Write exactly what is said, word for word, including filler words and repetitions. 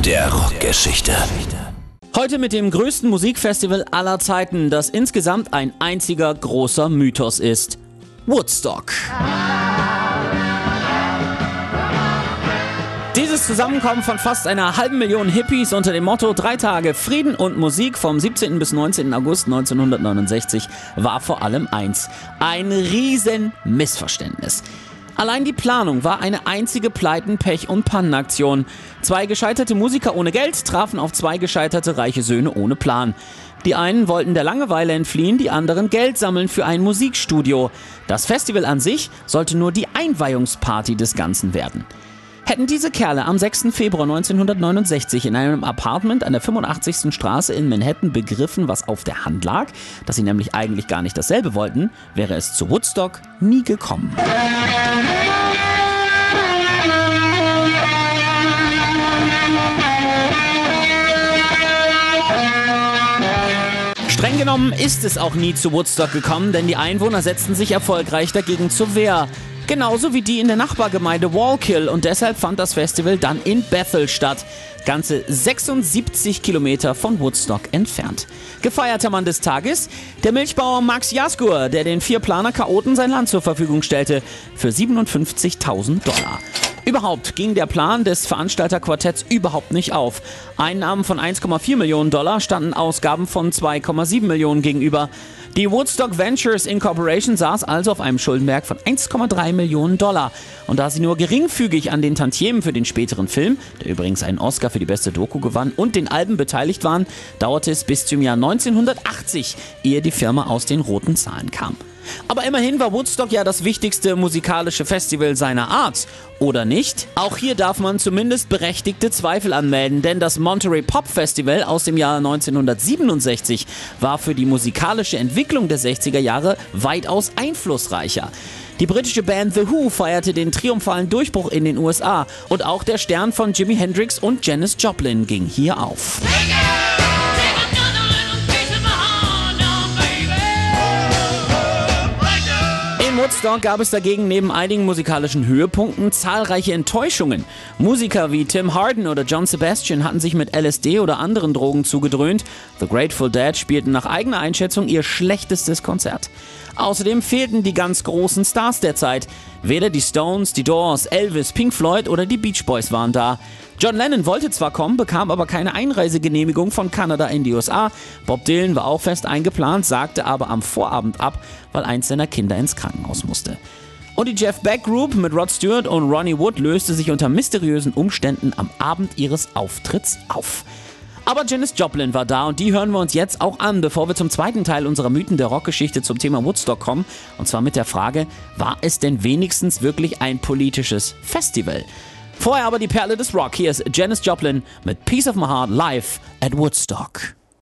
der Rockgeschichte. Heute mit dem größten Musikfestival aller Zeiten, das insgesamt ein einziger großer Mythos ist: Woodstock. Dieses Zusammenkommen von fast einer halben Million Hippies unter dem Motto drei Tage Frieden und Musik vom siebzehnten bis neunzehnten August neunzehnhundertneunundsechzig war vor allem eins: ein riesen Missverständnis. Allein die Planung war eine einzige Pleiten-, Pech- und Pannenaktion. Zwei gescheiterte Musiker ohne Geld trafen auf zwei gescheiterte reiche Söhne ohne Plan. Die einen wollten der Langeweile entfliehen, die anderen Geld sammeln für ein Musikstudio. Das Festival an sich sollte nur die Einweihungsparty des Ganzen werden. Hätten diese Kerle am sechsten Februar neunzehnhundertneunundsechzig in einem Apartment an der fünfundachtzigsten Straße in Manhattan begriffen, was auf der Hand lag, dass sie nämlich eigentlich gar nicht dasselbe wollten, wäre es zu Woodstock nie gekommen. Streng genommen ist es auch nie zu Woodstock gekommen, denn die Einwohner setzten sich erfolgreich dagegen zur Wehr. Genauso wie die in der Nachbargemeinde Wallkill, und deshalb fand das Festival dann in Bethel statt, ganze sechsundsiebzig Kilometer von Woodstock entfernt. Gefeierter Mann des Tages, der Milchbauer Max Jasgur, der den vier Planer-Chaoten sein Land zur Verfügung stellte, für siebenundfünfzigtausend Dollar. Überhaupt ging der Plan des Veranstalterquartetts überhaupt nicht auf. Einnahmen von eins Komma vier Millionen Dollar standen Ausgaben von zwei Komma sieben Millionen gegenüber. Die Woodstock Ventures Incorporation saß also auf einem Schuldenberg von eins Komma drei Millionen Dollar. Und da sie nur geringfügig an den Tantiemen für den späteren Film, der übrigens einen Oscar für die beste Doku gewann, und den Alben beteiligt waren, dauerte es bis zum Jahr neunzehnhundertachtzig, ehe die Firma aus den roten Zahlen kam. Aber immerhin war Woodstock ja das wichtigste musikalische Festival seiner Art, oder nicht? Auch hier darf man zumindest berechtigte Zweifel anmelden, denn das Monterey Pop Festival aus dem Jahr neunzehnhundertsiebenundsechzig war für die musikalische Entwicklung der sechziger Jahre weitaus einflussreicher. Die britische Band The Who feierte den triumphalen Durchbruch in den U S A, und auch der Stern von Jimi Hendrix und Janis Joplin ging hier auf. In Woodstock gab es dagegen neben einigen musikalischen Höhepunkten zahlreiche Enttäuschungen. Musiker wie Tim Hardin oder John Sebastian hatten sich mit L S D oder anderen Drogen zugedröhnt. The Grateful Dead spielten nach eigener Einschätzung ihr schlechtestes Konzert. Außerdem fehlten die ganz großen Stars der Zeit. Weder die Stones, die Doors, Elvis, Pink Floyd oder die Beach Boys waren da. John Lennon wollte zwar kommen, bekam aber keine Einreisegenehmigung von Kanada in die U S A. Bob Dylan war auch fest eingeplant, sagte aber am Vorabend ab, weil eins seiner Kinder ins Krankenhaus musste. Und die Jeff Beck Group mit Rod Stewart und Ronnie Wood löste sich unter mysteriösen Umständen am Abend ihres Auftritts auf. Aber Janis Joplin war da, und die hören wir uns jetzt auch an, bevor wir zum zweiten Teil unserer Mythen der Rockgeschichte zum Thema Woodstock kommen. Und zwar mit der Frage: War es denn wenigstens wirklich ein politisches Festival? Vorher aber die Perle des Rock. Hier ist Janis Joplin mit Piece of My Heart live at Woodstock.